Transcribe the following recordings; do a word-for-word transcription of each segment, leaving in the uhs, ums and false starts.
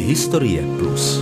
Historie Plus.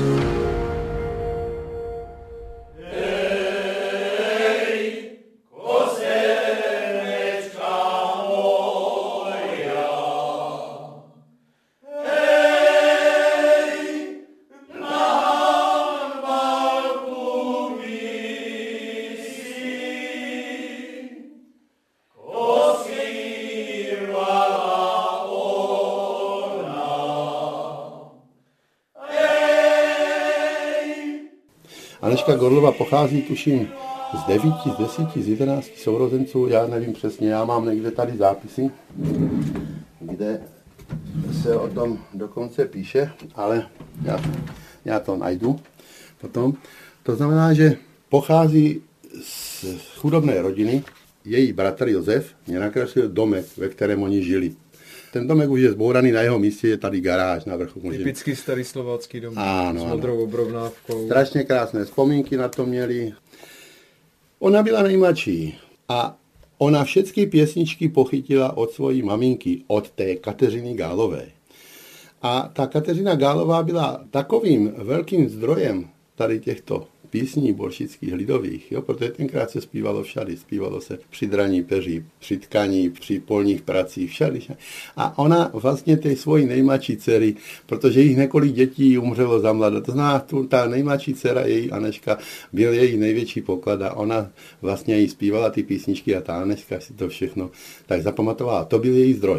Anežka Gorlová pochází, tuším, z devíti, z desíti, z jedenácti sourozenců, já nevím přesně, já mám někde tady zápisy, kde se o tom dokonce píše, ale já, já to najdu potom. To znamená, že pochází z chudobné rodiny, její bratr Josef mě nakreslil domek, ve kterém oni žili. Ten domek už je zbouraný, na jeho místě je tady garáž na vrchu. Typický starý slovácký domek ano, s modrou obrovnávkou. Strašně krásné vzpomínky na to měli. Ona byla nejmladší a ona všechny pěsničky pochytila od svojí maminky, od té Kateřiny Gálové. A ta Kateřina Gálová byla takovým velkým zdrojem tady těchto písní bolšických lidových, jo, protože tenkrát se zpívalo všady, zpívalo se při draní peří, při tkaní, při polních pracích, všady, všady. A ona vlastně té svojí nejmladší dcery, protože jich několik dětí umřelo za mlada, to znamená, tu, ta nejmladší dcera, její Anežka, byl její největší poklad a ona vlastně jí zpívala ty písničky a ta Anežka si to všechno tak zapamatovala. To byl její zdroj.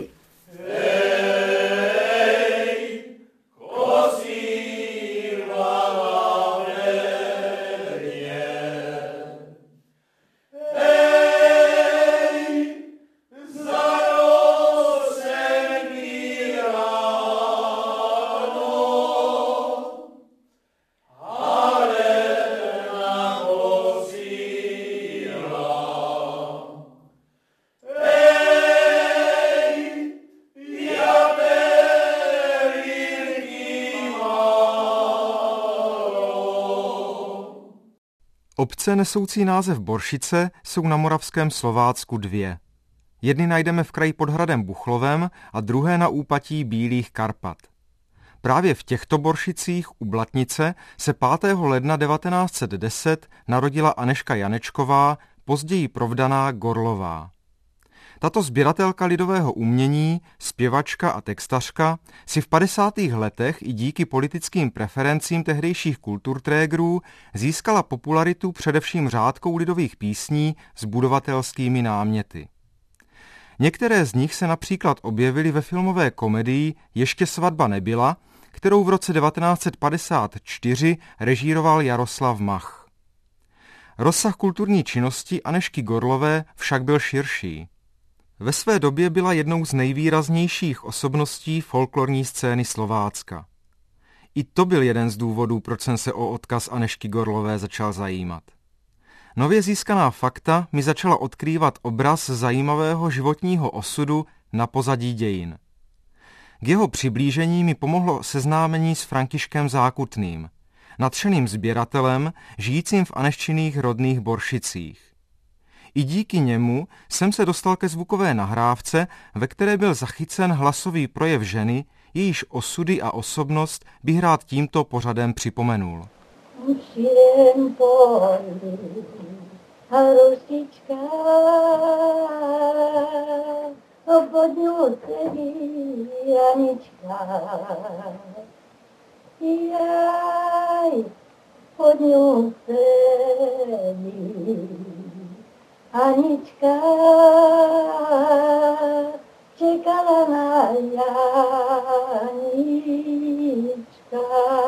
Obce nesoucí název Boršice jsou na moravském Slovácku dvě. Jedny najdeme v kraji pod hradem Buchlovem a druhé na úpatí Bílých Karpat. Právě v těchto Boršicích u Blatnice se pátého ledna devatenáct set deset narodila Anežka Janečková, později provdaná Gorlová. Tato sběratelka lidového umění, zpěvačka a textařka si v padesátých letech i díky politickým preferencím tehdejších kulturtrégrů získala popularitu především řádkou lidových písní s budovatelskými náměty. Některé z nich se například objevily ve filmové komedii Ještě svatba nebyla, kterou v roce devatenáct set padesát čtyři režíroval Jaroslav Mach. Rozsah kulturní činnosti Anežky Gorlové však byl širší. Ve své době byla jednou z nejvýraznějších osobností folklorní scény Slovácka. I to byl jeden z důvodů, proč jsem se o odkaz Anežky Gorlové začal zajímat. Nově získaná fakta mi začala odkrývat obraz zajímavého životního osudu na pozadí dějin. K jeho přiblížení mi pomohlo seznámení s Františkem Zákutným, nadšeným sběratelem, žijícím v Anežčiných rodných Boršicích. I díky němu jsem se dostal ke zvukové nahrávce, ve které byl zachycen hlasový projev ženy, jejíž osudy a osobnost bych rád tímto pořadem připomenul. Všem poli a rosička obodňu celý Janička. Jaj, podňu celý Anička čekala na Janička.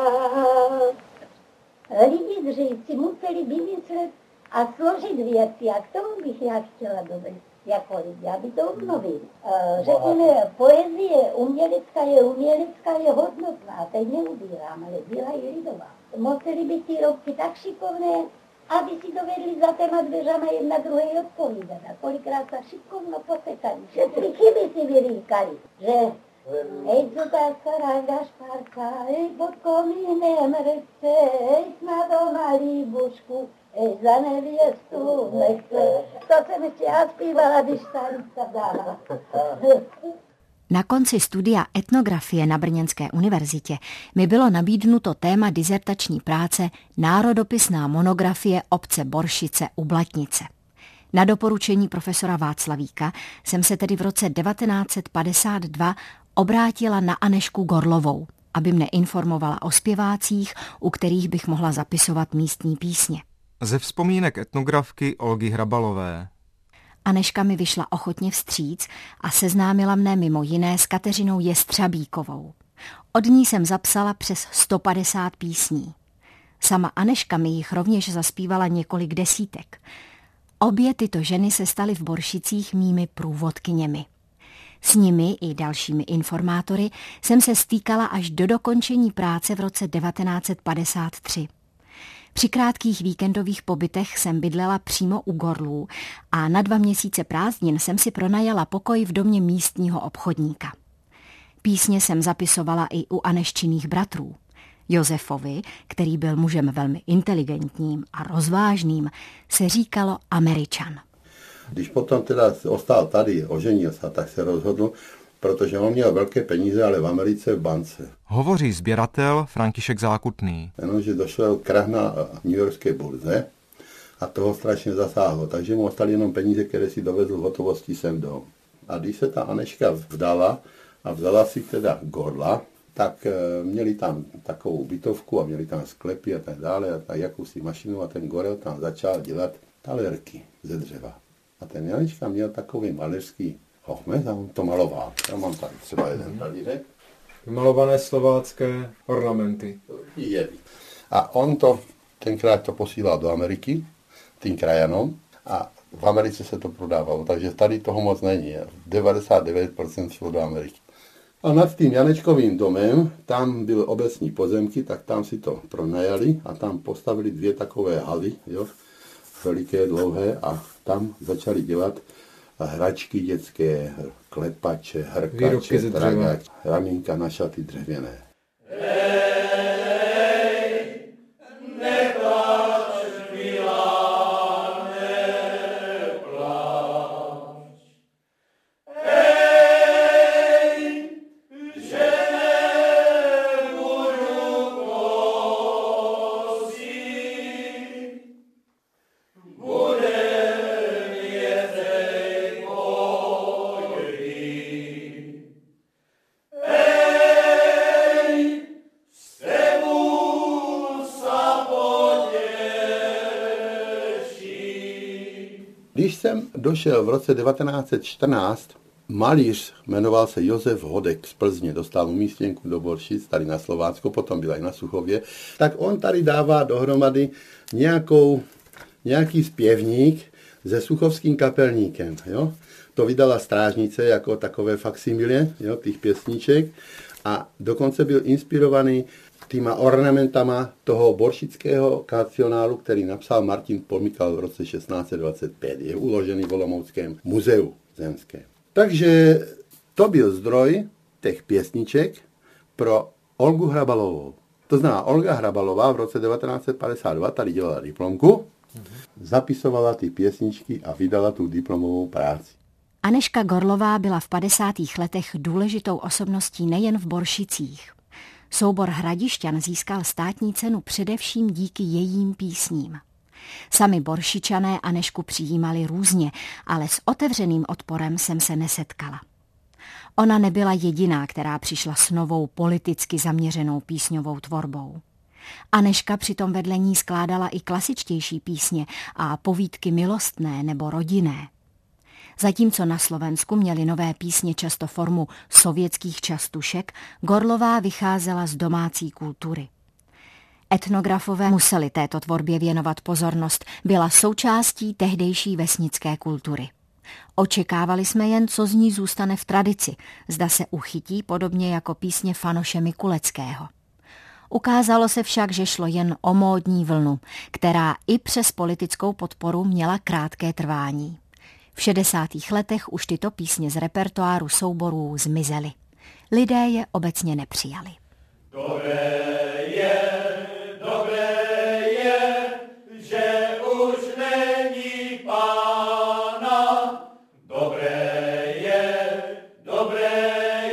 Lidi dřív si museli vymyslet a složit věci a k tomu bych já chtěla dovést jako lidi, aby to obnovili. Řekněme, poezie umělecká je umělecká, je hodnotná, teď neubírám, ale byla i lidová. Museli být ty robky tak šikovné, aby si dovedli za téma dveřama jedna druhé odpovídat. A kolikrát se šikovno posekali. Všetky chyby si vyříkali, že ej, co ta stará Gašparka, ej, pod komínem rece, ej, snad ona líbušku, ej, za nevěstu nechce. To jsem ještě já zpívala, když starica dala. Na konci studia etnografie na Brněnské univerzitě mi bylo nabídnuto téma dizertační práce Národopisná monografie obce Boršice u Blatnice. Na doporučení profesora Václavíka jsem se tedy v roce devatenáct set padesát dva obrátila na Anežku Gorlovou, aby mne informovala o zpěvácích, u kterých bych mohla zapisovat místní písně. Ze vzpomínek etnografky Olgy Hrabalové. Anežka mi vyšla ochotně vstříc a seznámila mne mimo jiné s Kateřinou Jestřabíkovou. Od ní jsem zapsala přes sto padesát písní. Sama Anežka mi jich rovněž zaspívala několik desítek. Obě tyto ženy se staly v Boršicích mými průvodkyněmi. S nimi i dalšími informátory jsem se stýkala až do dokončení práce v roce devatenáct set padesát tři. Při krátkých víkendových pobytech jsem bydlela přímo u Gorlů a na dva měsíce prázdnin jsem si pronajala pokoj v domě místního obchodníka. Písně jsem zapisovala i u Anežčiných bratrů. Josefovi, který byl mužem velmi inteligentním a rozvážným, se říkalo Američan. Když potom teda ostal tady, oženil se, tak se rozhodl, protože on měl velké peníze, ale v Americe v bance. Hovoří sběratel František Zákutný. Jenomže došel krach na newyorské burze a toho strašně zasáhlo, takže mu ostali jenom peníze, které si dovezl v hotovosti sem dom. A když se ta Anežka vdala a vzala si teda Gorla, tak měli tam takovou bytovku a měli tam sklepy a tak dále a tak jakousi mašinu a ten Gorel tam začal dělat talerky ze dřeva. A ten Janečka měl takový malířský ochmes a on to maloval. Já mám tady třeba jeden talířek. Malované slovácké ornamenty. Je. A on to, tenkrát to posílal do Ameriky, tým krajanům, a v Americe se to prodávalo, takže tady toho moc není. devadesát devět procent šlo do Ameriky. A nad tím Janečkovým domem, tam byly obecní pozemky, tak tam si to pronajali a tam postavili dvě takové haly, jo, veliké, dlouhé, a tam začali dělat hračky dětské, klepače, hrkače, tragač, ramínka na šaty dřevěné. Když jsem došel v roce devatenáct set čtrnáct, malíř, jmenoval se Josef Hodek z Plzně, dostal umístěnku do Boršic, tady na Slovácko, potom byla i na Suchově, tak on tady dává dohromady nějakou, nějaký zpěvník se suchovským kapelníkem. Jo? To vydala Strážnice jako takové faksimile, jo, těch pěsníček, a dokonce byl inspirovaný týma ornamentama toho boršického kancionálu, který napsal Martin Pomykal v roce šestnáct set dvacet pět. Je uložený v Olomouckém muzeu zemském. Takže to byl zdroj těch pěsniček pro Olgu Hrabalovou. To znamená, Olga Hrabalová v roce devatenáct set padesát dva tady dělala diplomku, zapisovala ty pěsničky a vydala tu diplomovou práci. Anežka Gorlová byla v padesátých letech důležitou osobností nejen v Boršicích. Soubor Hradišťan získal státní cenu především díky jejím písním. Sami Boršičané Anežku přijímali různě, ale s otevřeným odporem jsem se nesetkala. Ona nebyla jediná, která přišla s novou politicky zaměřenou písňovou tvorbou. Anežka přitom vedle ní skládala i klasičtější písně a povídky milostné nebo rodinné. Zatímco na Slovensku měly nové písně často formu sovětských častušek, Gorlová vycházela z domácí kultury. Etnografové museli této tvorbě věnovat pozornost, byla součástí tehdejší vesnické kultury. Očekávali jsme jen, co z ní zůstane v tradici, zda se uchytí podobně jako písně Fanoše Mikuleckého. Ukázalo se však, že šlo jen o módní vlnu, která i přes politickou podporu měla krátké trvání. V šedesátých letech už tyto písně z repertoáru souborů zmizely. Lidé je obecně nepřijali. Dobré je, dobré je, že už není pána. Dobré je, dobré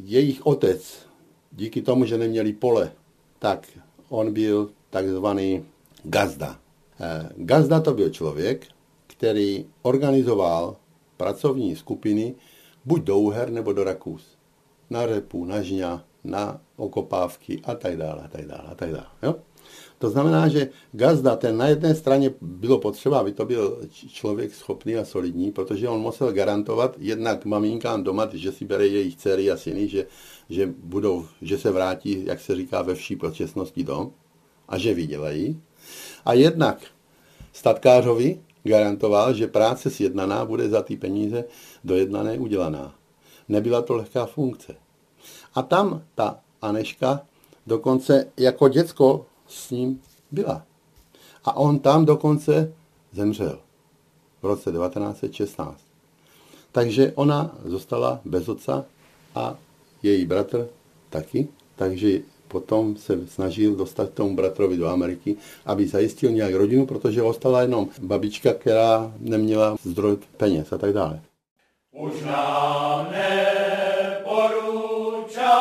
jejich otec, díky tomu, že neměli pole, tak on byl takzvaný gazda. Gazda to byl člověk, který organizoval pracovní skupiny buď do Uher nebo do Rakous. Na repu, na žňa, na okopávky a tak dále, a tak dále, a tak dále. Jo? To znamená, že gazda, ten na jedné straně bylo potřeba, aby to byl člověk schopný a solidní, protože on musel garantovat jednak maminkám doma, že si bere jejich dcery a syny, že, že, budou, že se vrátí, jak se říká, ve vší počestnosti dom a že vydělají. A jednak statkářovi garantoval, že práce sjednaná bude za ty peníze dojednané udělaná. Nebyla to lehká funkce. A tam ta Aneška dokonce jako děcko s ním byla. A on tam dokonce zemřel v roce devatenáct set šestnáct. Takže ona zůstala bez otce a její bratr taky. Takže potom se snažil dostat tomu bratrovi do Ameriky, aby zajistil nějak rodinu, protože ostala jenom babička, která neměla zdroj peněz a tak dále. Už nám neporučá,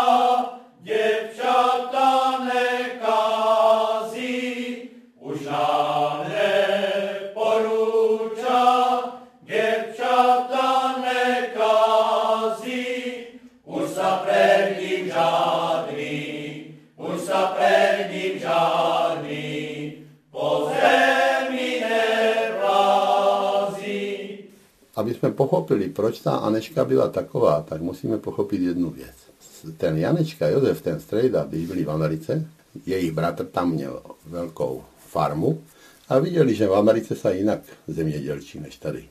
děvčata nekází, už nám neporučá, děvčata nekází, už sa pred ním žádný, už sa pred ním žádný, po zemi nevrází. Aby jsme pochopili, proč ta Aneška byla taková, tak musíme pochopit jednu věc. Ten Janečka, Josef, ten strejda, když byli v Americe, jejich bratr tam měl velkou farmu a viděli, že v Americe se jinak zemědělčí než tady.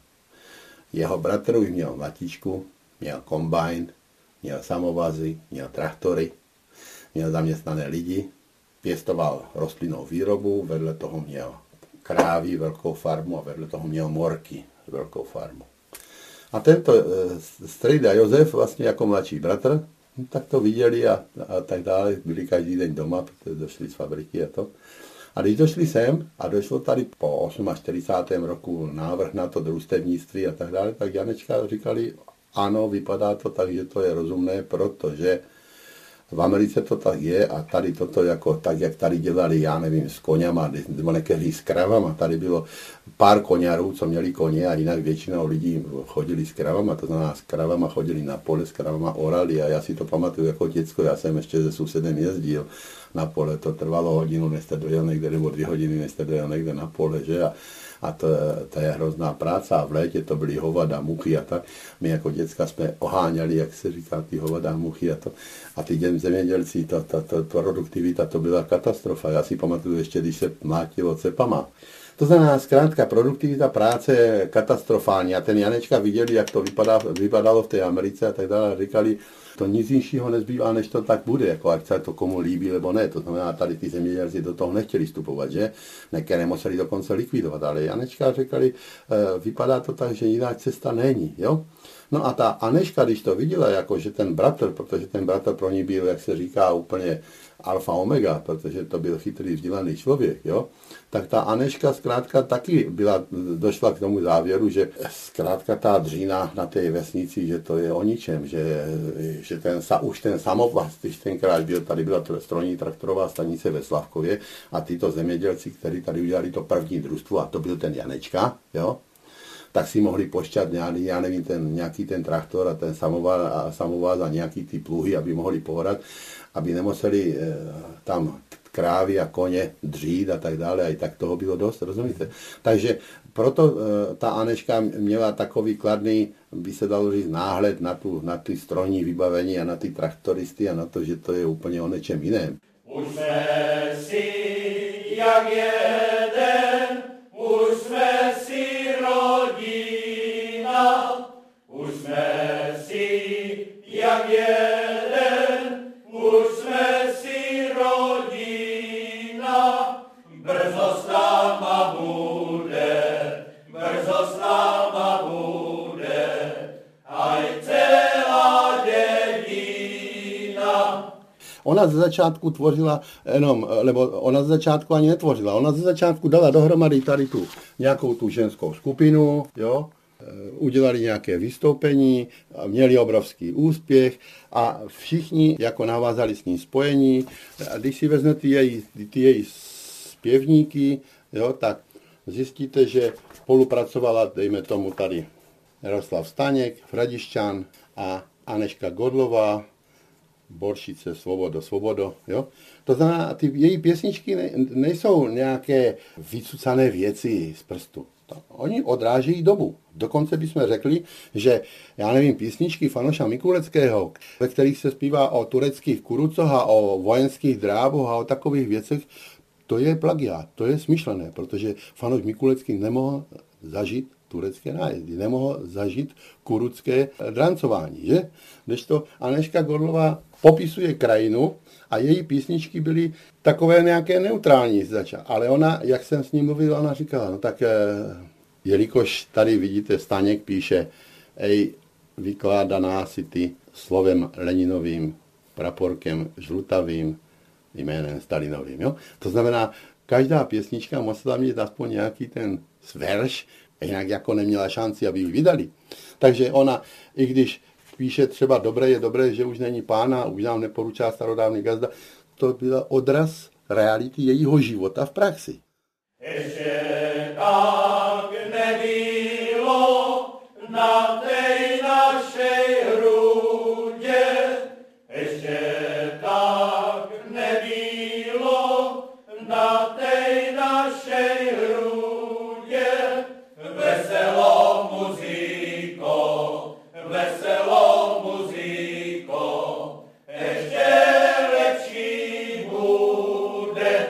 Jeho bratr už měl matičku, měl kombajn, měl samovazy, měl traktory, měl zaměstnané lidi, pěstoval rostlinnou výrobu, vedle toho měl krávy, velkou farmu a vedle toho měl morky, velkou farmu. A tento strejda Josef vlastně jako mladší bratr, tak to viděli a, a tak dále, byli každý den doma, protože došli z fabriky a to. A když došli sem a došlo tady po čtyřicátém osmém roku návrh na to družstevnictví a tak dále, tak Janečka říkali, ano, vypadá to tak, že to je rozumné, protože v Americe to tak je a tady toto jako tak, jak tady dělali, já nevím, s koněma, nebo někdy s kravama, tady bylo pár koňarů, co měli koně a jinak většinou lidí chodili s kravama, to znamená s kravama chodili na pole, s kravama orali a já si to pamatuju jako děcko, já jsem ještě se sousedem jezdil na pole, to trvalo hodinu, než jste dojel někde, nebo dvě hodiny, než jste dojel někde na pole, že a A to, to je hrozná práce a v létě to byly hovada, muchy a tak. My jako děcka jsme oháňali, jak se říká, ty hovada, muchy a to. A ty zemědělci, ta, ta, ta, ta produktivita, to byla katastrofa. Já si pamatuju ještě, když se mlátilo cepama. To znamená, zkrátka, produktivita práce je katastrofální. A ten Janečka viděli, jak to vypadá, vypadalo v té Americe a tak dále. Říkali, to nic jinšího nezbývá, než to tak bude, jako ať se to komu líbí, nebo ne. To znamená, tady ty zemědělci do toho nechtěli vstupovat, že? Některé museli dokonce likvidovat, ale Janečka říkali, vypadá to tak, že jiná cesta není, jo? No a ta Aneška, když to viděla, jako že ten bratr, protože ten bratr pro ní byl, jak se říká, úplně alfa omega, protože to byl chytrý, vzdělaný člověk, jo, tak ta Aneška zkrátka taky byla, došla k tomu závěru, že zkrátka ta dřína na té vesnici, že to je o ničem, že, že ten, už ten samovaz, když tenkrát byl, tady byla strojní traktorová stanice ve Slavkově a tyto zemědělci, kteří tady udělali to první družstvo, a to byl ten Janečka, jo, tak si mohli pošťat nějaký, já nevím, ten, nějaký ten traktor a ten samováz a, samováz a nějaký ty pluhy, aby mohli pohorat, aby nemuseli e, tam krávy a koně dřít a tak dále, a i tak toho bylo dost, rozumíte? Takže proto e, ta Aneška měla takový kladný, by se dalo říct, náhled na, tu, na ty strojní vybavení a na ty traktoristy a na to, že to je úplně o něčem jiném. Už jsme si jak jeden, už jsme si rodina, už jsme si jak jeden, už jsme si rodina, brzo s náma bude, brzo s náma bude, aj celá dědina. Ona ze začátku tvořila jenom, nebo ona ze začátku ani netvořila, ona ze začátku dala dohromady tady tu nějakou tu ženskou skupinu, jo, udělali nějaké vystoupení, měli obrovský úspěch a všichni jako navázali s ní spojení. A když si vezmete ty její, ty její zpěvníky, jo, tak zjistíte, že spolupracovala, dejme tomu tady, Jaroslav Staněk, Hradišťan a Anežka Godlová, Boršice, Svobodo, Svobodo. Jo? To znamená, ty její pěsničky ne, nejsou nějaké vycucané věci z prstu. Oni odrážejí dobu. Dokonce bychom řekli, že, já nevím, písničky Fanoša Mikuleckého, ve kterých se zpívá o tureckých kurucoch a o vojenských dráboch a o takových věcech, to je plagiát, to je smyšlené, protože Fanoš Mikulecký nemohl zažít turecké nájezdy, nemohl zažít kurucké drancování, že? Kdežto Anežka Godlová popisuje krajinu a její písničky byly takové nějaké neutrální zača. Ale ona, jak jsem s ní mluvil, ona říkala, no tak jelikož tady vidíte, Staněk píše, ej, vykládaná si ty slovem Leninovým, praporkem žlutavým, jménem Stalinovým. Jo? To znamená, každá pěsnička musela mít aspoň nějaký ten verš, jinak jako neměla šanci, aby ji vydali. Takže ona, i když píše třeba dobré je dobré, že už není pána, už nám neporučá starodávný gazda, to byl odraz reality jejího života v praxi. Ještě tak nebylo na té našej hrudě, ještě tak nebylo na té našej hrudě, veselo muziko, veselo muziko, ještě lepší bude.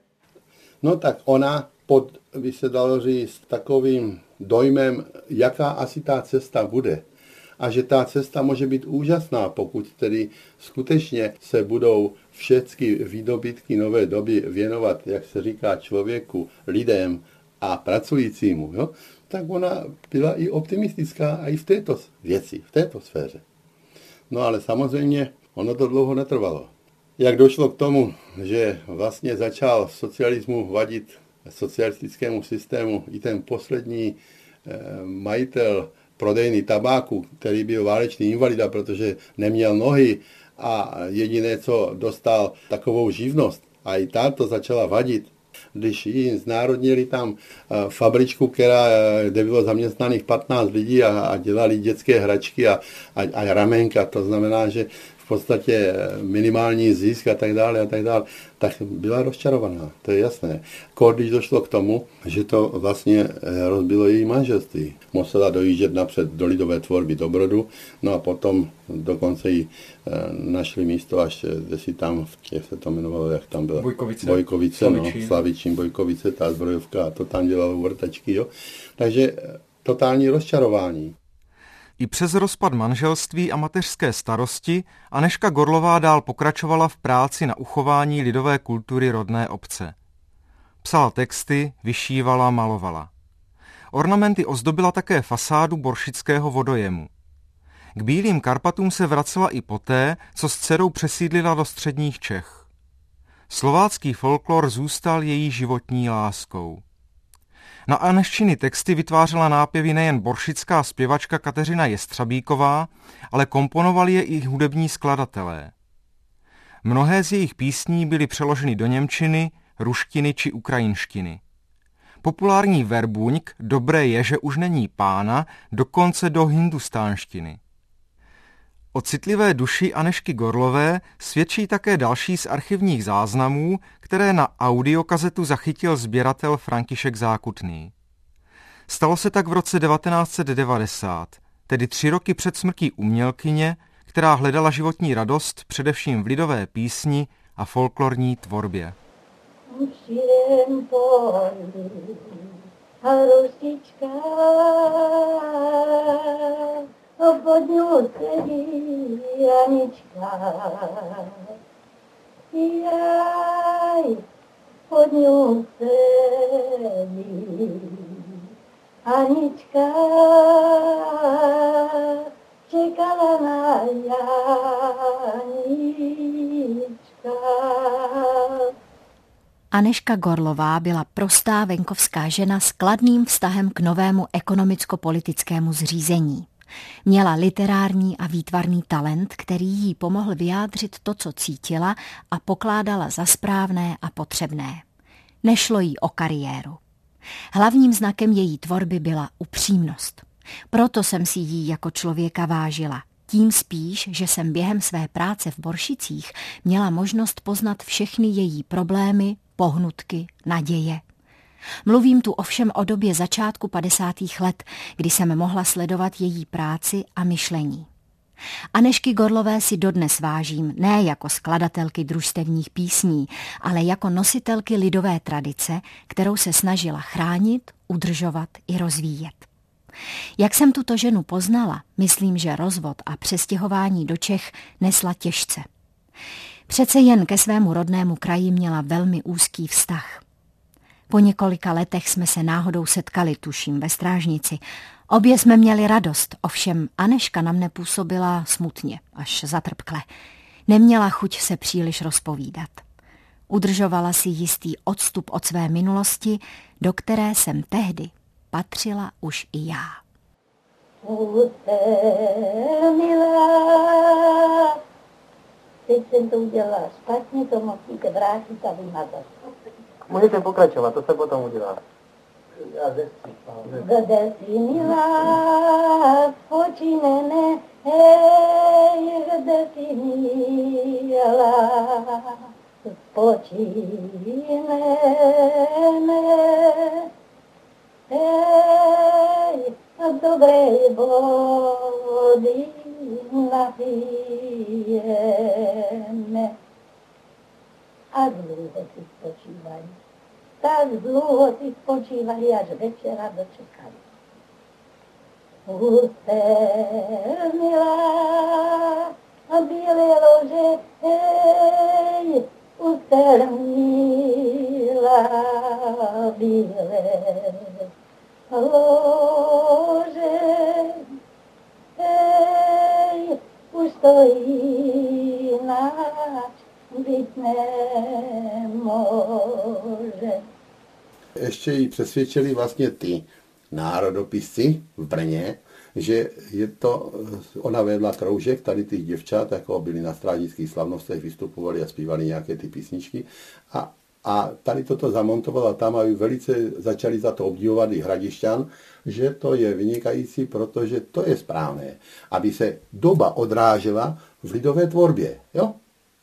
No tak ona pod, by se dalo říct, takovým dojmem, jaká asi ta cesta bude. A že ta cesta může být úžasná, pokud tedy skutečně se budou všechny výdobytky nové doby věnovat, jak se říká, člověku, lidem a pracujícímu, jo? Tak ona byla i optimistická i v této věci, v této sféře. No ale samozřejmě ono to dlouho netrvalo. Jak došlo k tomu, že vlastně začal socialismu vadit socialistickému systému i ten poslední eh, majitel prodejny tabáku, který byl válečný invalida, protože neměl nohy a jediné, co dostal, takovou živnost. A i ta to začala vadit. Když jim znárodnili tam fabričku, která, kde bylo zaměstnaných patnáct lidí a, a dělali dětské hračky a, a, a ramenka, to znamená, že v podstatě minimální zisk a tak dále a tak dále, tak byla rozčarovaná, to je jasné. Když došlo k tomu, že to vlastně rozbilo její manželství. Musela dojíždět napřed do lidové tvorby do Brodu, no a potom dokonce jí našli místo, až kde si tam, jak se to jmenovalo, jak tam byla? Bojkovice. Bojkovice, Slavičín. no, Slavičín, Bojkovice, ta zbrojovka, a to tam dělalo vrtačky, jo. Takže totální rozčarování. I přes rozpad manželství a mateřské starosti Anežka Godlová dál pokračovala v práci na uchování lidové kultury rodné obce. Psala texty, vyšívala, malovala. Ornamenty ozdobila také fasádu boršického vodojemu. K Bílým Karpatům se vracela i poté, co s dcerou přesídlila do středních Čech. Slovácký folklor zůstal její životní láskou. Na Anežčiny texty vytvářela nápěvy nejen boršická zpěvačka Kateřina Jestřabíková, ale komponovali je i hudební skladatelé. Mnohé z jejich písní byly přeloženy do němčiny, ruštiny či ukrajinštiny. Populární verbuňk Dobré je, že už není pána, dokonce do hindustánštiny. O citlivé duši Anežky Godlové svědčí také další z archivních záznamů, které na audiokazetu zachytil sběratel František Zákutný. Stalo se tak v roce devatenáct set devadesát, tedy tři roky před smrtí umělkyně, která hledala životní radost především v lidové písni a folklorní tvorbě. Všem poli a rosička pod ňou sedí Anička. Jaj, pod ňou sedí Anička, čekala na Janička. Anežka Gorlová byla prostá venkovská žena s kladným vztahem k novému ekonomicko-politickému zřízení. Měla literární a výtvarný talent, který jí pomohl vyjádřit to, co cítila a pokládala za správné a potřebné. Nešlo jí o kariéru. Hlavním znakem její tvorby byla upřímnost. Proto jsem si jí jako člověka vážila. Tím spíš, že jsem během své práce v Boršicích měla možnost poznat všechny její problémy, pohnutky, naděje. Mluvím tu ovšem o době začátku padesátých let, kdy jsem mohla sledovat její práci a myšlení. Anežky Gorlové si dodnes vážím ne jako skladatelky družstevních písní, ale jako nositelky lidové tradice, kterou se snažila chránit, udržovat i rozvíjet. Jak jsem tuto ženu poznala, myslím, že rozvod a přestěhování do Čech nesla těžce. Přece jen ke svému rodnému kraji měla velmi úzký vztah. Po několika letech jsme se náhodou setkali, tuším, ve Strážnici. Obě jsme měli radost, ovšem Anežka na mne působila smutně, až zatrpkle. Neměla chuť se příliš rozpovídat. Udržovala si jistý odstup od své minulosti, do které jsem tehdy patřila už i já. Milá, teď jsem to udělala špatně, to musíte vrátit a vymazat. Můžete pokračovat, to se potom udělá. Kde jsi milá, spočínené, hej, kde jsi milá, spočínené, hej, dobré vody napijeme. A dlouho si spočívali. Tak dlouho si spočívali, až večera dočekali. Ústel milá, a bílé lože, hej, ústel milá, bílé lože, hej, už stojí náč, být nemůže. Ještě ji přesvědčili vlastně ty národopisci v Brně, že je to, ona vedla kroužek tady těch děvčat, jako byli na strážnických slavnostech, vystupovali a zpívali nějaké ty písničky a, a tady toto zamontovala tam, aby velice začali za to obdivovat i Hradišťan, že to je vynikající, protože to je správné, aby se doba odrážela v lidové tvorbě, jo?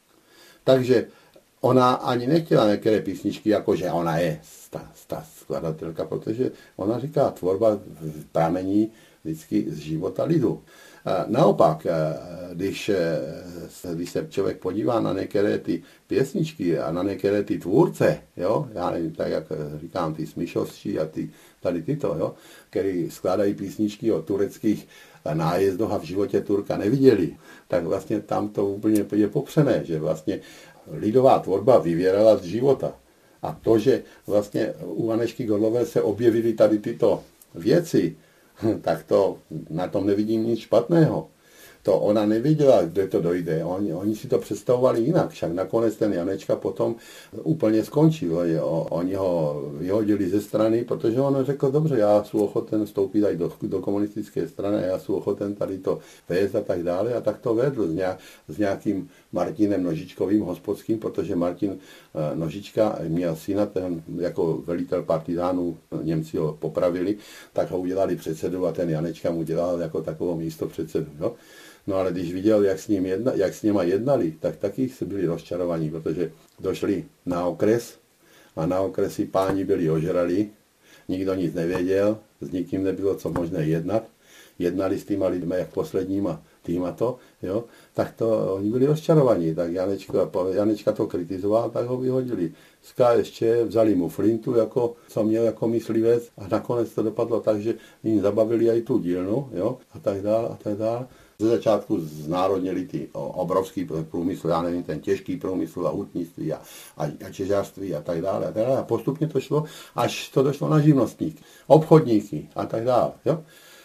Takže ona ani nechtěla některé písničky, jako že ona je ta, ta skladatelka, protože ona říká, tvorba pramení vždycky z života lidu. Naopak, když, když se člověk podívá na některé ty pěsničky a na některé ty tvůrce, jo, já nevím, tak jak říkám, ty Smyšovští a ty, tady tyto, jo, který skládají písničky o tureckých nájezdoch a v životě Turka neviděli, tak vlastně tam to úplně je popřené, že vlastně lidová tvorba vyvěrala z života. A to, že vlastně u Anežky Gorlové se objevily tady tyto věci, tak to na tom nevidím nic špatného. To ona nevěděla, kde to dojde. Oni, oni si to představovali jinak. Však nakonec ten Janečka potom úplně skončil. Oni ho vyhodili ze strany, protože on řekl, dobře, já jsem ochoten vstoupit aj do, do komunistické strany, já jsem ochoten tady to vést a tak dále. A tak to vedl s, nějak, s nějakým Martinem Nožičkovým hospodským, protože Martin Nožička měl syna, ten jako velitel partizánů, Němci ho popravili, tak ho udělali předsedu a ten Janečka mu dělal jako takovou místo předsedu. Jo? No ale když viděl, jak s, ním jedna, jak s nima jednali, tak taky se byli rozčarovaní, protože došli na okres a na okresi páni byli ožrali, nikdo nic nevěděl, s nikým nebylo co možné jednat, jednali s týma lidmi jak posledníma týma to, jo, tak to oni byli rozčarovaní, tak Janečka, Janečka to kritizoval, tak ho vyhodili. Z K S Č vzali mu flintu, jako, co měl jako myslivec a nakonec to dopadlo tak, že jim zabavili i tu dílnu, jo, a tak dál, a tak dál. Ze začátku znárodnili ty obrovský průmysl, já nevím, ten těžký průmysl a hutnictví a, a, a těžářství a tak dále a tak dále. A postupně to šlo, až to došlo na živnostníky, obchodníky a tak dále, jo.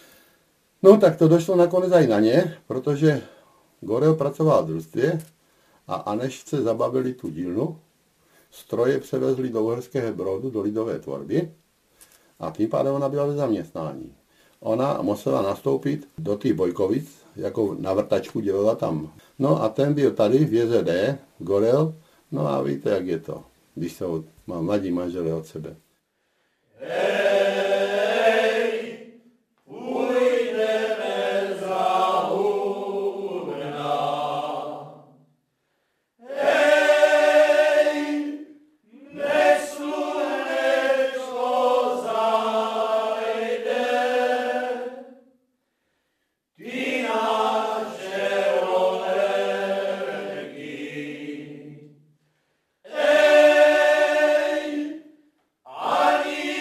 No tak to došlo nakonec i na ně, protože Gorel pracoval v družstvě a Anežce zabavili tu dílnu, stroje převezli do Uherského Brodu, do lidové tvorby a tím pádem ona byla ve zaměstnání. Ona musela nastoupit do těch Bojkovic, jako na vrtačku dělala tam. No a ten byl tady v J Z D, gorel, no a víte, jak je to, když jsou mladí manželé od sebe. Hej, půjdeme za hubna. Hej, než slunečko zajde, ty naše rolerky. Hej, ani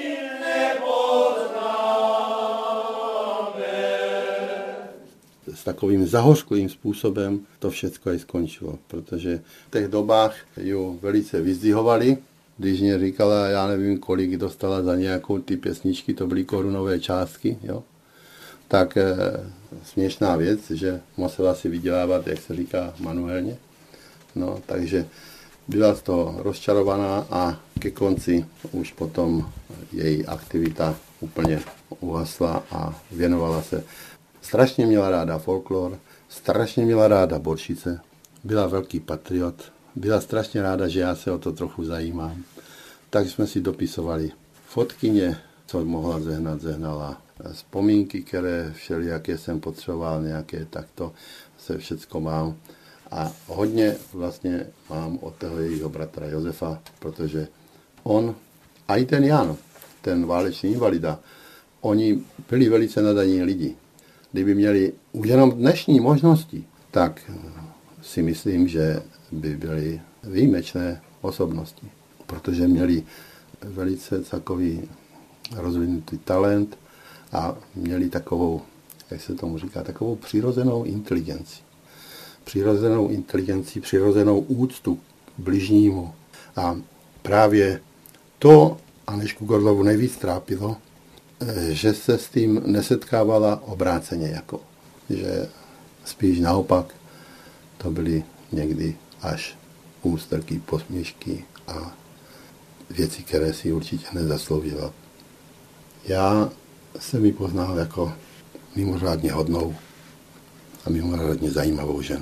s takovým zahořklým způsobem to všechno i skončilo, protože v těch dobách ju velice vyzdvihovali, když mě říkala, já nevím, kolik dostala za nějakou ty pěsničky, to byly korunové částky, jo? Tak e, směšná věc, že musela si vydělávat, jak se říká, manuálně. No, takže byla z toho rozčarovaná a ke konci už potom její aktivita úplně uhasla a věnovala se. Strašně měla ráda folklor, strašně měla ráda Boršice, byla velký patriot, byla strašně ráda, že já se o to trochu zajímám. Tak jsme si dopisovali fotkyně, co mohla zehnat, zehnala. Vzpomínky, které všelijaké jsem potřeboval, nějaké, tak to se všecko mám. A hodně vlastně mám od toho jejího bratra Josefa, protože on, a i ten Jan, ten válečný invalida, oni byli velice nadaní lidi. Kdyby měli už jenom dnešní možnosti, tak si myslím, že by byly výjimečné osobnosti, protože měli velice takový rozvinutý talent a měli takovou, jak se tomu říká, takovou přirozenou inteligenci. Přirozenou inteligenci, přirozenou úctu k bližnímu. A právě to Anežku Gorlovou nejvíc trápilo, že se s tím nesetkávala obráceně, jako, že spíš naopak to byly někdy až ústrky, posměšky a věci, které si určitě nezasloužila. Já jsem ji poznal jako mimořádně hodnou a mimořádně zajímavou ženu.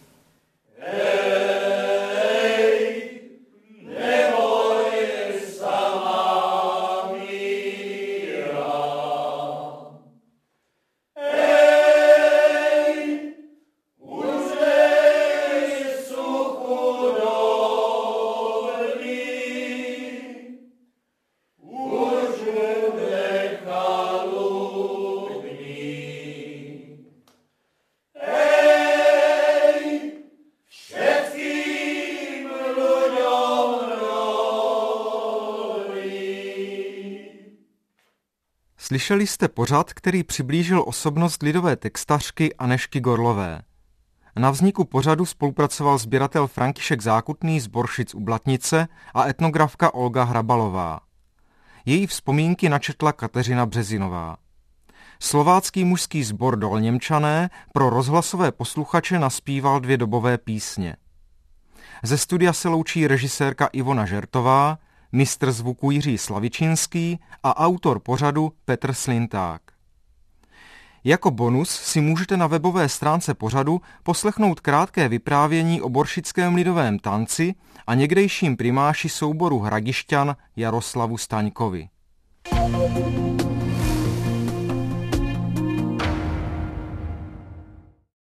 Slyšeli jste pořad, který přiblížil osobnost lidové textařky Anežky Gorlové. Na vzniku pořadu spolupracoval sběratel František Zákutný z Boršic u Blatnice a etnografka Olga Hrabalová. Její vzpomínky načetla Kateřina Březinová. Slovácký mužský sbor Dolněmčané pro rozhlasové posluchače naspíval dvě dobové písně. Ze studia se loučí režisérka Ivona Žertová, mistr zvuku Jiří Slavičinský a autor pořadu Petr Slinták. Jako bonus si můžete na webové stránce pořadu poslechnout krátké vyprávění o boršickém lidovém tanci a někdejším primáši souboru Hradišťan Jaroslavu Staňkovi.